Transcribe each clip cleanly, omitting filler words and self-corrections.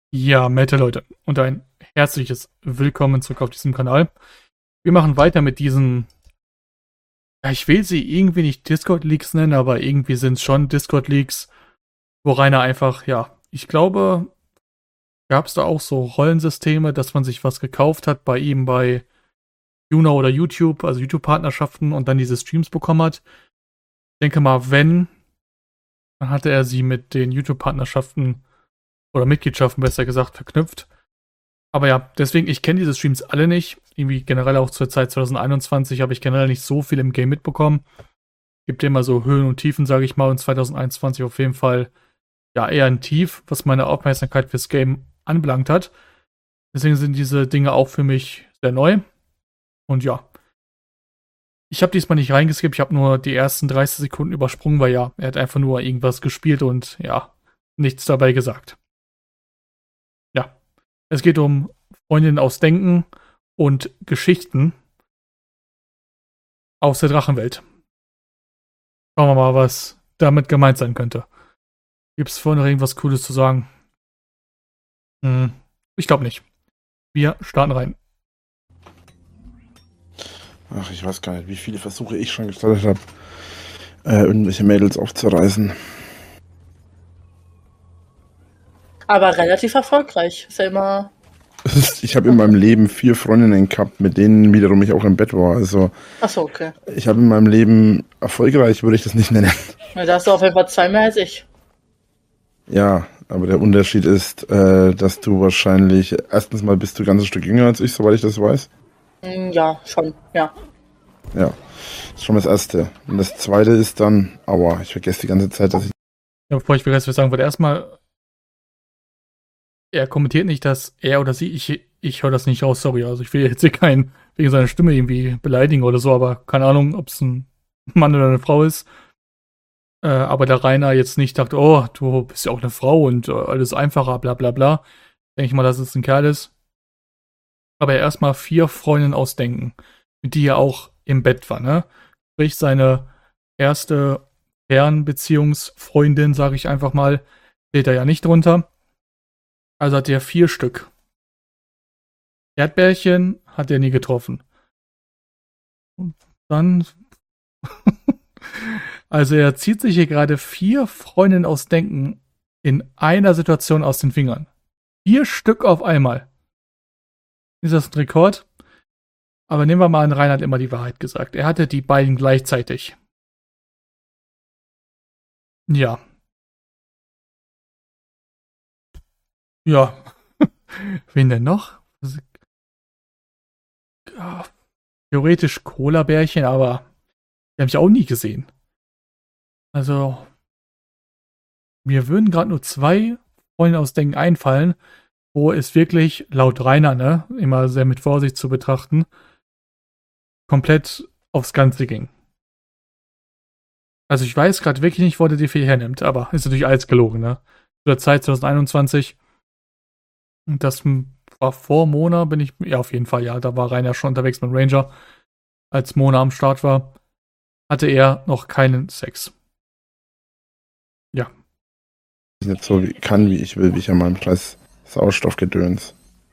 Ja, Mette Leute und ein herzliches Willkommen zurück auf diesem Kanal. Wir machen weiter mit diesen, ja, ich will sie irgendwie nicht Discord-Leaks nennen, aber irgendwie sind es schon Discord-Leaks, wo Rainer einfach, ja, ich glaube, gab es da auch so Rollensysteme, dass man sich was gekauft hat bei ihm bei Juno oder YouTube, also YouTube-Partnerschaften und dann diese Streams bekommen hat. Ich denke mal, wenn, dann hatte er sie mit den YouTube-Partnerschaften oder Mitgliedschaften besser gesagt verknüpft. Aber ja, deswegen, ich kenne diese Streams alle nicht. Irgendwie generell auch zur Zeit 2021 habe ich generell nicht so viel im Game mitbekommen. Gibt ja immer so Höhen und Tiefen, sage ich mal. Und 2021 auf jeden Fall ja eher ein Tief, was meine Aufmerksamkeit fürs Game anbelangt hat. Deswegen sind diese Dinge auch für mich sehr neu. Und ja, ich habe diesmal nicht reingeskippt. Ich habe nur die ersten 30 Sekunden übersprungen, weil ja, er hat einfach nur irgendwas gespielt und ja, nichts dabei gesagt. Ja, es geht um Freundinnen aus Denken und Geschichten aus der Drachenwelt. Schauen wir mal, was damit gemeint sein könnte. Gibt es vorhin noch irgendwas Cooles zu sagen? Ich glaube nicht. Wir starten rein. Ach, ich weiß gar nicht, wie viele Versuche ich schon gestartet habe, irgendwelche Mädels aufzureißen. Aber relativ erfolgreich. Ist ja immer. Ich habe in meinem Leben 4 Freundinnen gehabt, mit denen wiederum ich auch im Bett war. Also Achso, okay. ich habe in meinem Leben erfolgreich, würde ich das nicht nennen. Na, da hast du auf jeden Fall 2 mehr als ich. Ja, aber der Unterschied ist, dass du wahrscheinlich, erstens mal bist du ein ganzes Stück jünger als ich, soweit ich das weiß. Ja, schon, ja. Ja, das ist schon das Erste. Und das Zweite ist dann, aua, ich vergesse die ganze Zeit, dass ich... Ja, bevor ich vergesse, was sagen wollte, erstmal, er kommentiert nicht, dass er oder sie, ich höre das nicht raus, sorry. Also ich will jetzt hier keinen wegen seiner Stimme irgendwie beleidigen oder so, aber keine Ahnung, ob es ein Mann oder eine Frau ist. Aber der Rainer jetzt nicht dachte, oh, du bist ja auch eine Frau und alles einfacher, bla bla bla. Denke ich mal, dass es ein Kerl ist. Aber er erstmal 4 Freundinnen ausdenken, mit die er auch im Bett war, ne? Sprich, seine erste Fernbeziehungsfreundin, sage ich einfach mal, zählt er ja nicht drunter. Also hat er 4 Stück. Erdbärchen hat er nie getroffen. Und dann. Also er zieht sich hier gerade 4 Freundinnen aus Denken in einer Situation aus den Fingern. 4 Stück auf einmal. Ist das ein Rekord? Aber nehmen wir mal an, Rainer hat immer die Wahrheit gesagt. Er hatte die beiden gleichzeitig. Ja. Ja. Wen denn noch? Ja, theoretisch Cola-Bärchen, aber die habe ich auch nie gesehen. Also, mir würden gerade nur 2 Freunde aus Denken einfallen, wo es wirklich laut Rainer, ne, immer sehr mit Vorsicht zu betrachten, komplett aufs Ganze ging. Also ich weiß gerade wirklich nicht, wo der die viel hernimmt, aber ist natürlich alles gelogen, ne? Zu der Zeit 2021, und das war vor Mona, bin ich, ja auf jeden Fall, ja, da war Rainer schon unterwegs mit Ranger, als Mona am Start war, hatte er noch keinen Sex. Ja. nicht so kann, wie ich will, wie ich an meinem scheiß Sauerstoffgedöns.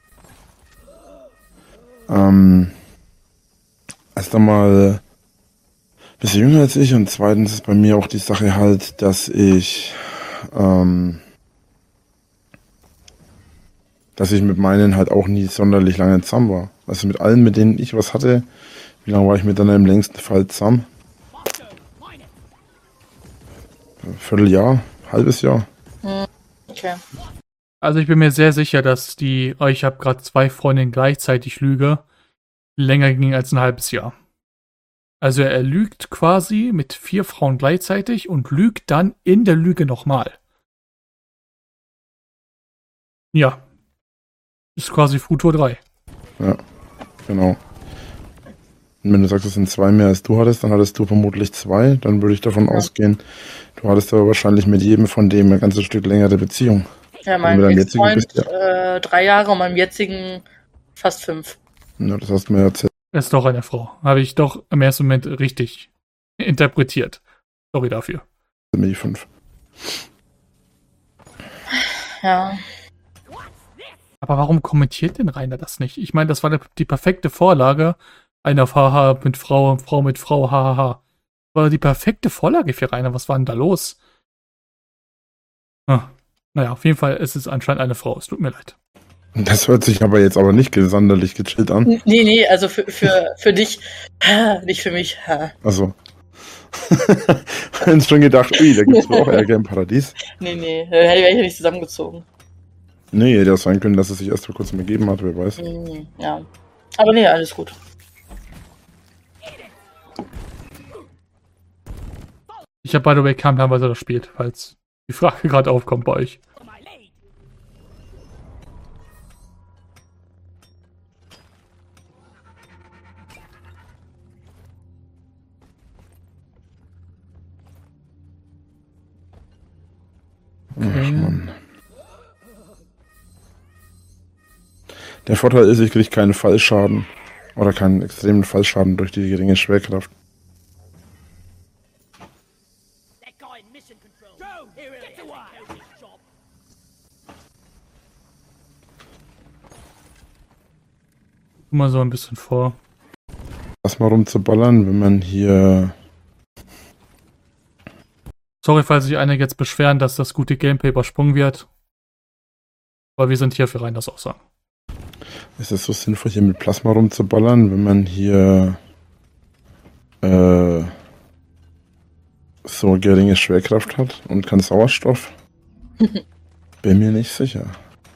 Erst einmal ein bisschen jünger als ich und zweitens ist bei mir auch die Sache halt, dass ich mit meinen halt auch nie sonderlich lange zusammen war. Also mit allen, mit denen ich was hatte, wie lange war ich mit einer im längsten Fall zusammen? Ein Vierteljahr, halbes Jahr. Okay. Also ich bin mir sehr sicher, dass ich habe gerade 2 Freundinnen gleichzeitig lüge, länger ging als ein halbes Jahr. Also er lügt quasi mit 4 Frauen gleichzeitig und lügt dann in der Lüge nochmal. Ja. Ist quasi Futur 3. Ja, genau. Und wenn du sagst, es sind 2 mehr als du hattest, dann hattest du vermutlich 2. Dann würde ich davon ausgehen, du hattest aber wahrscheinlich mit jedem von dem ein ganzes Stück längere Beziehung. Ja, mein Wenn du mit deinem Ex-Freund jetzigen bist, 3 Jahre und meinem jetzigen fast 5. Ja, das hast du mir erzählt. Er ist doch eine Frau. Habe ich doch im ersten Moment richtig interpretiert. Sorry dafür. Mit die 5. Ja. Aber warum kommentiert denn Rainer das nicht? Ich meine, das war die perfekte Vorlage. Einer auf Haha mit Frau, Frau mit Frau, hahaha. War die perfekte Vorlage für Rainer. Was war denn da los? Naja, auf jeden Fall ist es anscheinend eine Frau. Es tut mir leid. Das hört sich aber jetzt nicht sonderlich gechillt an. Nee, also für dich, nicht für mich. Also. Ich hab schon gedacht, ui, da gibt es auch Ärger im Paradies. Nee, hätte ich nicht zusammengezogen. Nee, hätte auch sein können, dass es sich erst vor kurzem gegeben hat, wer weiß. Ja. Aber nee, alles gut. Ich habe by the way keinen Plan, was er da spielt, falls die Frage gerade aufkommt bei euch. Ach, Mann. Der Vorteil ist, ich kriege keinen Fallschaden. Oder keinen extremen Fallschaden durch die geringe Schwerkraft. Mal so ein bisschen vor. Lass mal rumzuballern, wenn man hier... Sorry, falls sich einige jetzt beschweren, dass das gute Gameplay übersprungen wird. Aber wir sind hier für Reiners Aussagen. Ist es so sinnvoll, hier mit Plasma rumzuballern, wenn man hier so geringe Schwerkraft hat und keinen Sauerstoff? Bin mir nicht sicher.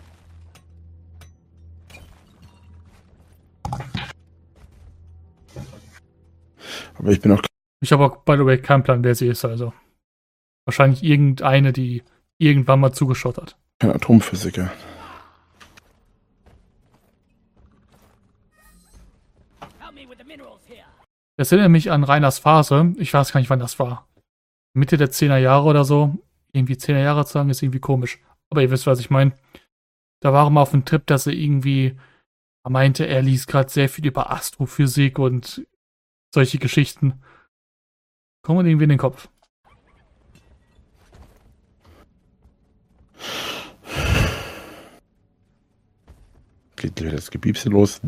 Aber ich bin auch... Ich habe auch, by the way, keinen Plan, wer sie ist, also. Wahrscheinlich irgendeine, die irgendwann mal zugeschaut hat. kein Atomphysiker. Das erinnert mich an Reiners Phase. Ich weiß gar nicht, wann das war. Mitte der 10er Jahre oder so. Irgendwie 10er Jahre zu sagen, ist irgendwie komisch. Aber ihr wisst, was ich meine. Da war er mal auf einem Trip, dass er meinte, er liest gerade sehr viel über Astrophysik und solche Geschichten. Kommen irgendwie in den Kopf. Geht wieder das Gebiebse los.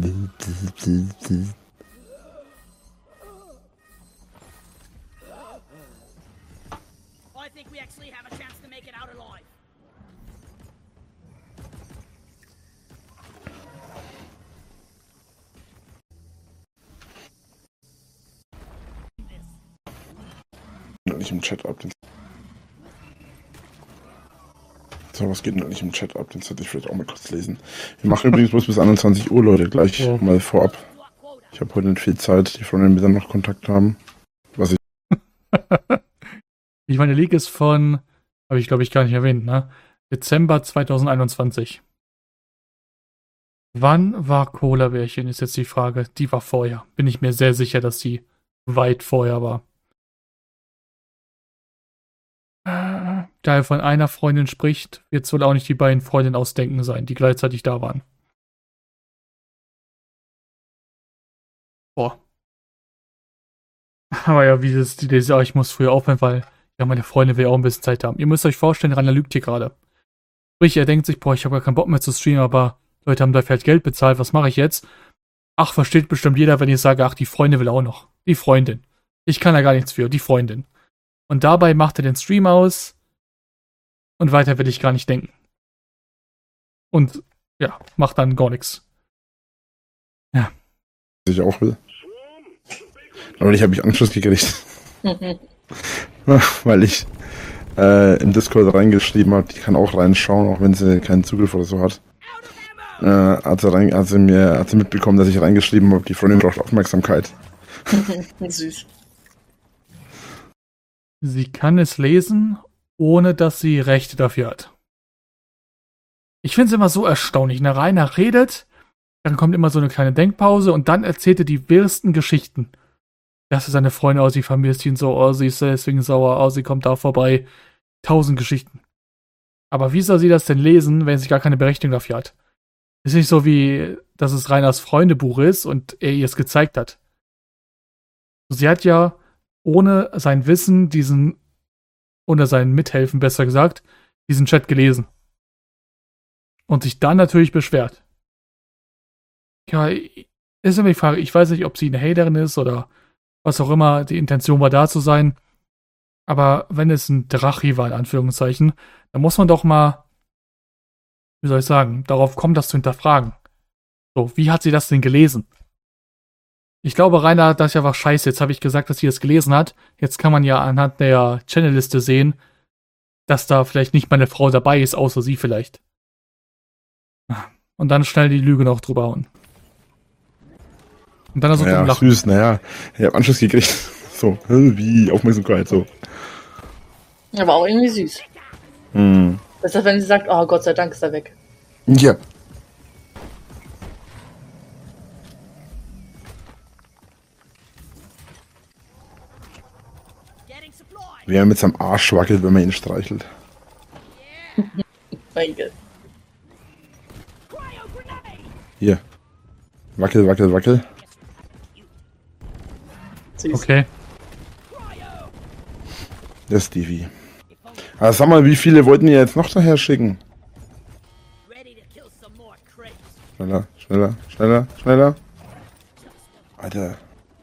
Nicht im Chat ab. So, was geht denn nicht im Chat ab? Den sollte ich vielleicht auch mal kurz lesen. Wir machen übrigens bloß bis 21 Uhr, Leute, gleich mal vorab. Ich habe heute nicht viel Zeit, die Freunde mit dann noch Kontakt haben. Was ich. Ich meine, der League ist von, habe ich glaube ich gar nicht erwähnt, ne? Dezember 2021. Wann war Cola-Bärchen, ist jetzt die Frage. Die war vorher. Bin ich mir sehr sicher, dass die weit vorher war. Da er von einer Freundin spricht, wird es wohl auch nicht die beiden Freundinnen aus Denken sein, die gleichzeitig da waren. Boah. Aber ja, wie das, ich muss früher aufhören, weil ja, meine Freunde will auch ein bisschen Zeit haben. Ihr müsst euch vorstellen, Rainer lügt hier gerade. Sprich, er denkt sich, boah, ich habe gar keinen Bock mehr zu streamen, aber Leute haben dafür halt Geld bezahlt, was mache ich jetzt? Ach, versteht bestimmt jeder, wenn ich sage, ach, die Freundin will auch noch. Die Freundin. Ich kann da gar nichts für, die Freundin. Und dabei macht er den Stream aus und weiter will ich gar nicht denken. Und ja, macht dann gar nichts. Ja. Was ich auch will. Aber ich habe mich Anschluss gekriegt. Weil ich im Discord reingeschrieben habe, die kann auch reinschauen, auch wenn sie keinen Zugriff oder so hat. Hat sie mitbekommen, dass ich reingeschrieben habe, die Freundin braucht Aufmerksamkeit. Süß. Sie kann es lesen, ohne dass sie Rechte dafür hat. Ich finde es immer so erstaunlich. Ne? Rainer redet, dann kommt immer so eine kleine Denkpause und dann erzählt er die wirsten Geschichten. Dass er seine Freunde, sie vermisst ihn so, sie ist deswegen sauer, sie kommt da vorbei. 1000 Geschichten. Aber wie soll sie das denn lesen, wenn sie gar keine Berechtigung dafür hat? Ist nicht so wie, dass es Rainers Freundebuch ist und er ihr es gezeigt hat. Sie hat ja ohne sein Wissen ohne sein Mithelfen besser gesagt, diesen Chat gelesen. und sich dann natürlich beschwert. Ja, ist immer die Frage, ich weiß nicht, ob sie eine Haterin ist oder was auch immer, die Intention war da zu sein. Aber wenn es ein Drachi war, in Anführungszeichen, dann muss man doch mal, wie soll ich sagen, darauf kommen, das zu hinterfragen. So, wie hat sie das denn gelesen? Ich glaube, Rainer, das ist ja was scheiße. Jetzt habe ich gesagt, dass sie das gelesen hat. Jetzt kann man ja anhand der Channelliste sehen, dass da vielleicht nicht meine Frau dabei ist, außer sie vielleicht. Und dann schnell die Lüge noch drüber hauen. Und dann so Ja, dumm lachen. süß, naja. Ich hab Anschluss gekriegt. So, wie Aufmerksamkeit, so. Aber auch irgendwie süß. Hm. Besser, wenn sie sagt, oh Gott sei Dank ist er weg. Ja. Wie er mit seinem Arsch wackelt, wenn man ihn streichelt. Mein Gott. Hier. Wackel, wackel, wackel. Süß. Okay. Der Stevie. Aber sag mal, wie viele wollten ihr jetzt noch daher schicken? Schneller, schneller, schneller, schneller. Alter.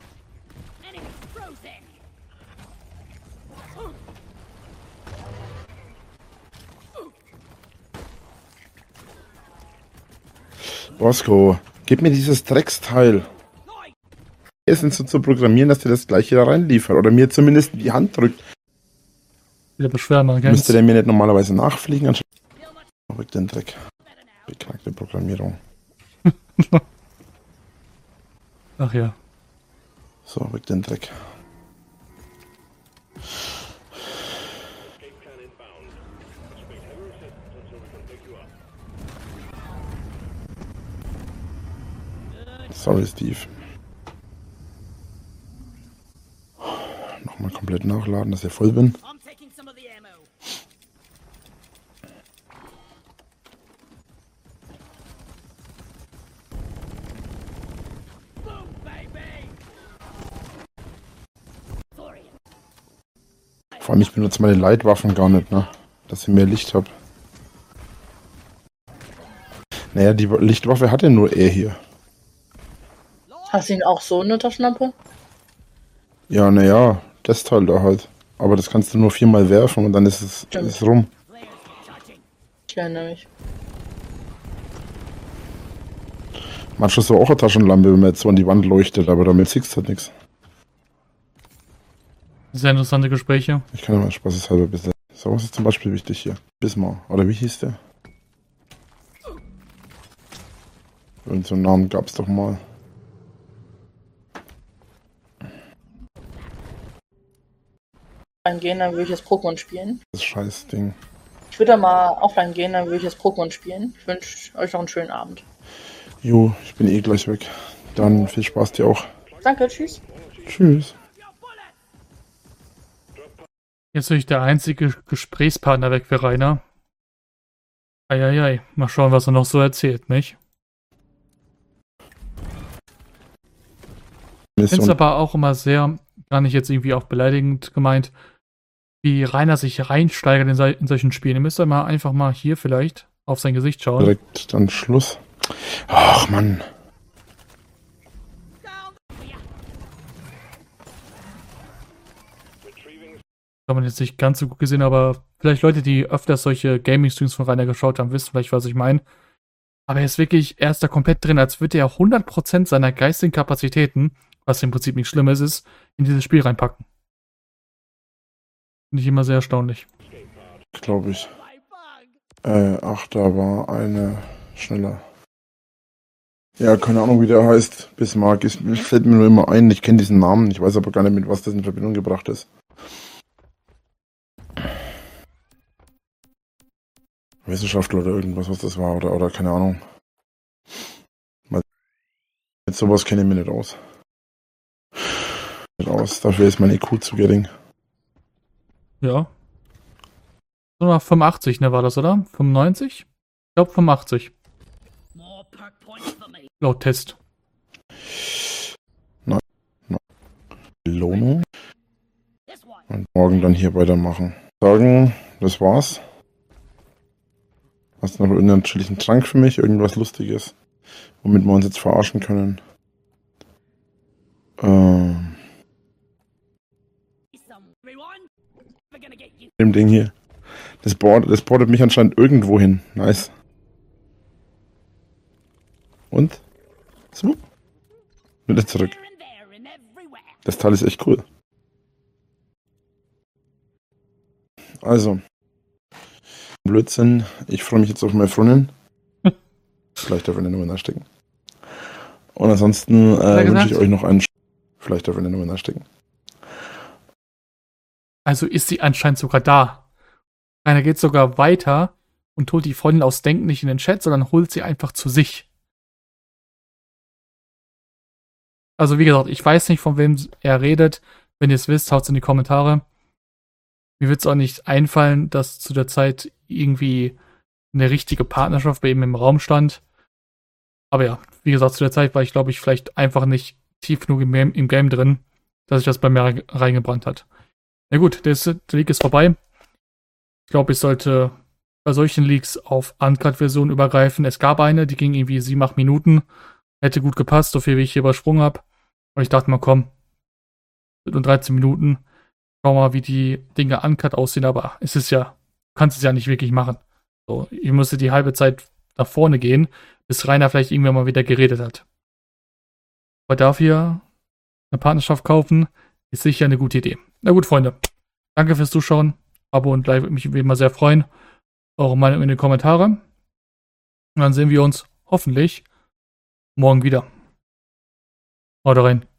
Bosco, gib mir dieses Drecksteil. Es sind so zu programmieren, dass der das gleiche da reinliefert. Oder mir zumindest in die Hand drückt. Wieder beschweren, man Müsste der mir nicht normalerweise nachfliegen? Rück den Dreck. Beknackte Programmierung. Ach ja. So, rück den Dreck. Sorry, Steve. Nochmal komplett nachladen, dass ich voll bin. Vor allem, ich benutze meine Leitwaffen gar nicht, ne? Dass ich mehr Licht habe. Naja, die Lichtwaffe hat ja nur er hier. Hast du ihn auch so eine Taschenlampe? Ja, naja, das Teil da halt. Aber das kannst du nur 4-mal werfen und dann ist es rum. Ich erinnere mich. Manchmal so auch eine Taschenlampe, wenn man jetzt so an die Wand leuchtet, aber damit siehst du halt nichts. Sehr interessante Gespräche. Ich kann ja mal spaßeshalber ein bisschen. So, was ist zum Beispiel wichtig hier? Bismar. Oder wie hieß der? Irgend so einen Namen gab's doch mal. Offline gehen, dann würde ich jetzt Pokémon spielen. Das scheiß Ding. Ich würde da mal offline gehen, dann würde ich jetzt Pokémon spielen. Ich wünsche euch noch einen schönen Abend. Jo, ich bin eh gleich weg. Dann viel Spaß dir auch. Danke, tschüss. Tschüss. Jetzt bin ich der einzige Gesprächspartner weg für Rainer. Eieiei, mal schauen, was er noch so erzählt, nicht? Ich finde es aber auch immer sehr, gar nicht jetzt irgendwie auch beleidigend gemeint, wie Rainer sich reinsteigert in solchen Spielen. Ihr müsst mal einfach mal hier vielleicht auf sein Gesicht schauen. Direkt dann Schluss. Ach, Mann. Kann man jetzt nicht ganz so gut gesehen, aber vielleicht Leute, die öfters solche Gaming-Streams von Rainer geschaut haben, wissen vielleicht, was ich meine. Aber er ist da komplett drin, als würde er 100% seiner geistigen Kapazitäten, was im Prinzip nichts Schlimmes ist, in dieses Spiel reinpacken. Finde ich immer sehr erstaunlich. Glaube ich. Ach, da war eine schneller. Ja, keine Ahnung, wie der heißt. Bismarck. Fällt mir nur immer ein. Ich kenne diesen Namen. Ich weiß aber gar nicht, mit was das in Verbindung gebracht ist. Wissenschaftler oder irgendwas, was das war. Oder keine Ahnung. Mit sowas kenne ich mich nicht aus. Dafür ist mein IQ zu gering. Ja. So nach 85, ne, war das, oder? 95? Ich glaube 85. Laut Test. Belohnung. Und morgen dann hier weitermachen. Sagen, das war's. Hast du noch irgendeinen chilligen Trank für mich? Irgendwas Lustiges? Womit wir uns jetzt verarschen können? Dem Ding hier. Das boardet mich anscheinend irgendwo hin. Nice. Und? So. Wieder zurück. Das Teil ist echt cool. Also. Blödsinn. Ich freue mich jetzt auf meine Freundin. Vielleicht darf ich eine Nummer nachstecken. Und ansonsten wünsche ich euch noch einen... Vielleicht darf ich eine Nummer nachstecken. Also ist sie anscheinend sogar da. Einer geht sogar weiter und holt die Freundin aus Denken nicht in den Chat, sondern holt sie einfach zu sich. Also wie gesagt, ich weiß nicht, von wem er redet. Wenn ihr es wisst, haut's in die Kommentare. Mir wird es auch nicht einfallen, dass zu der Zeit irgendwie eine richtige Partnerschaft bei ihm im Raum stand. Aber ja, wie gesagt, zu der Zeit war ich, glaube ich, vielleicht einfach nicht tief genug im Game drin, dass sich das bei mir reingebrannt hat. Na gut, der Leak ist vorbei. Ich glaube, ich sollte bei solchen Leaks auf Uncut-Versionen übergreifen. Es gab eine, die ging irgendwie 7-8 Minuten. Hätte gut gepasst, so viel wie ich hier übersprungen habe. Und ich dachte mal, komm, sind nur 13 Minuten. Schau mal, wie die Dinge Uncut aussehen, aber es ist ja, du kannst es ja nicht wirklich machen. So, ich musste die halbe Zeit nach vorne gehen, bis Rainer vielleicht irgendwann mal wieder geredet hat. Aber dafür eine Partnerschaft kaufen, ist sicher eine gute Idee. Na gut, Freunde. Danke fürs Zuschauen. Abo und Like würde mich wie immer sehr freuen. Eure Meinung in den Kommentaren. Und dann sehen wir uns hoffentlich morgen wieder. Haut rein.